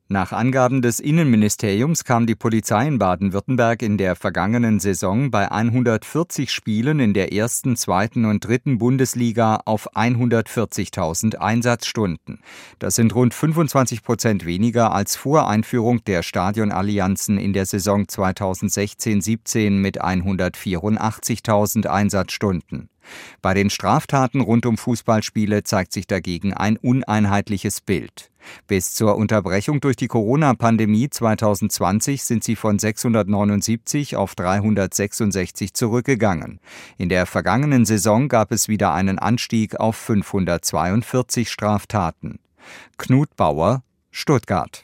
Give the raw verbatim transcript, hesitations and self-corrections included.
Nach Angaben des Innenministeriums kam die Polizei in Baden-Württemberg in der vergangenen Saison bei hundertvierzig Spielen in der ersten, zweiten und dritten Bundesliga auf hundertvierzigtausend Einsatzstunden. Das sind rund fünfundzwanzig Prozent weniger als vor Einführung der Stadionallianzen in der Saison zweitausendsechzehn siebzehn mit hundertvierundachtzigtausend Einsatzstunden. Bei den Straftaten rund um Fußballspiele zeigt sich dagegen ein uneinheitliches Bild. Bis zur Unterbrechung durch die Corona-Pandemie zweitausendzwanzig sind sie von sechshundertneunundsiebzig auf dreihundertsechsundsechzig zurückgegangen. In der vergangenen Saison gab es wieder einen Anstieg auf fünfhundertzweiundvierzig Straftaten. Knut Bauer, Stuttgart.